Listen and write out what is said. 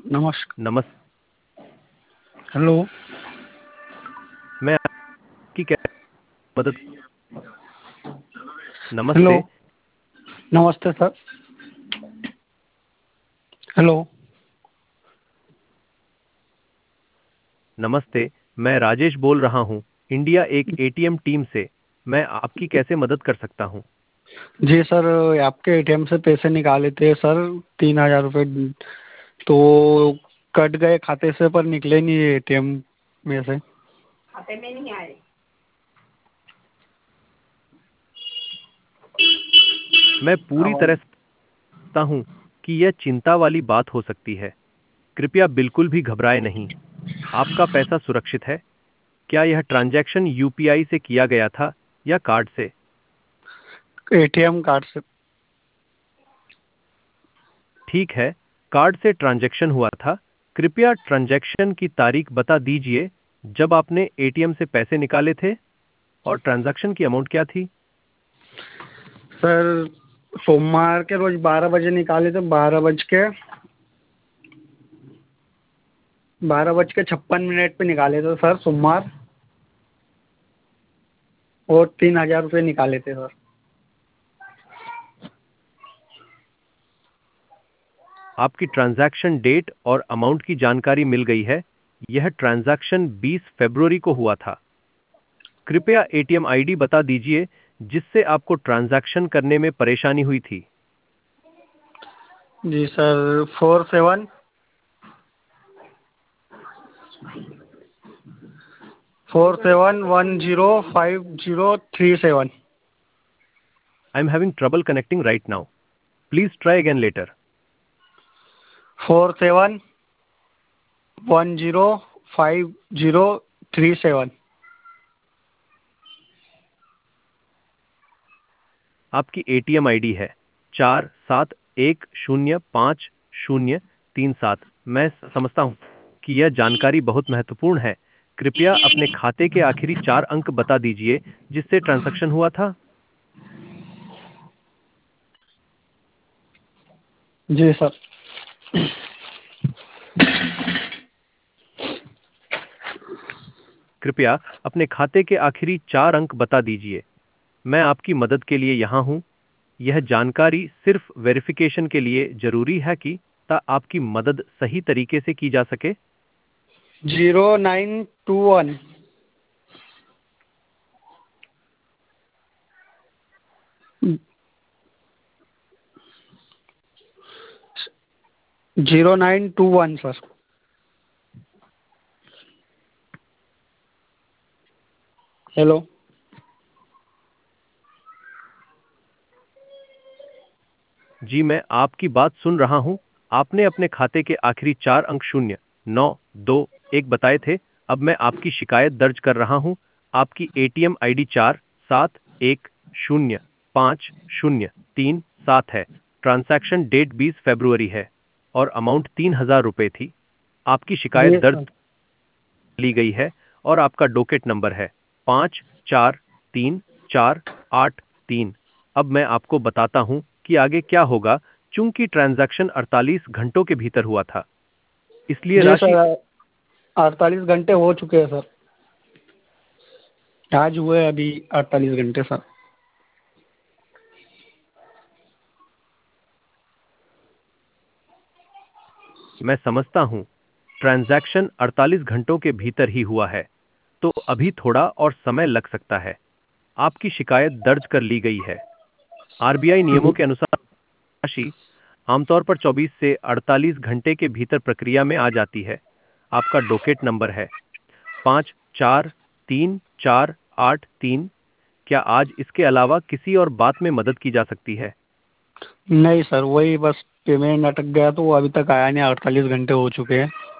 नमस्कार। नमस्ते। हेलो। मैं आपकी कैसे मदद? हेलो। नमस्ते। नमस्ते सर। हेलो। नमस्ते। मैं राजेश बोल रहा हूँ, इंडिया एक एटीएम टीम से। मैं आपकी कैसे मदद कर सकता हूँ? जी सर, आपके एटीएम से पैसे निकाले थे सर, 3,000 रुपये। तो कट गए खाते से, पर निकले नहीं एटीएम में से। खाते में नहीं आए। मैं पूरी तरह समझता हूँ कि यह चिंता वाली बात हो सकती है। कृपया बिल्कुल भी घबराएं नहीं। आपका पैसा सुरक्षित है। क्या यह ट्रांजैक्शन यूपीआई से किया गया था या कार्ड से? एटीएम कार्ड से। ठीक है, कार्ड से ट्रांजैक्शन हुआ था। कृपया ट्रांजैक्शन की तारीख बता दीजिए जब आपने एटीएम से पैसे निकाले थे, और ट्रांजैक्शन की अमाउंट क्या थी? सर, सोमवार के रोज 12 बजे निकाले थे। 12 बज के 56 मिनट पे निकाले थे सर, सोमवार। और 3,000 रुपये निकाले थे सर। आपकी ट्रांजैक्शन डेट और अमाउंट की जानकारी मिल गई है। यह ट्रांजैक्शन 20 फरवरी को हुआ था। कृपया एटीएम आईडी बता दीजिए जिससे आपको ट्रांजैक्शन करने में परेशानी हुई थी। जी sir, 47105037। I am having trouble connecting right now. Please try again later. 47105037। आपकी एटीएम आईडी है 47105037। मैं समझता हूं कि यह जानकारी बहुत महत्वपूर्ण है। कृपया अपने खाते के आखिरी 4 अंक बता दीजिए जिससे ट्रांजैक्शन हुआ था। जी सर। कृपया अपने खाते के आखिरी 4 अंक बता दीजिए। मैं आपकी मदद के लिए यहाँ हूँ। यह जानकारी सिर्फ वेरिफिकेशन के लिए जरूरी है कि ता आपकी मदद सही तरीके से की जा सके। 0921। 0921 सर। हेलो। जी, मैं आपकी बात सुन रहा हूं। आपने अपने खाते के आखिरी 4 अंक 0921 बताए थे। अब मैं आपकी शिकायत दर्ज कर रहा हूं। आपकी एटीएम आईडी 47105037 है। ट्रांजैक्शन डेट 20 फरवरी है और अमाउंट 3,000 रुपये थी। आपकी शिकायत जी दर्ज सर। ली गई है और आपका डोकेट नंबर है 543483। अब मैं आपको बताता हूं कि आगे क्या होगा। चूंकि ट्रांजैक्शन 48 घंटों के भीतर हुआ था, इसलिए जी राशि। सर, 48 घंटे हो चुके हैं सर। आज हुए अभी 48 घंटे सर। मैं समझता हूं, ट्रांजैक्शन 48 घंटों के भीतर ही हुआ है, तो अभी थोड़ा और समय लग सकता है। आपकी शिकायत दर्ज कर ली गई है। आरबीआई नियमों के अनुसार राशि आमतौर पर 24 से 48 घंटे के भीतर प्रक्रिया में आ जाती है। आपका डोकेट नंबर है 543483। क्या आज इसके अलावा किसी और बात में मदद की जा सकती है? नहीं सर, वही बस पेमेंट अटक गया, तो वो अभी तक आया नहीं। 48 घंटे हो चुके हैं।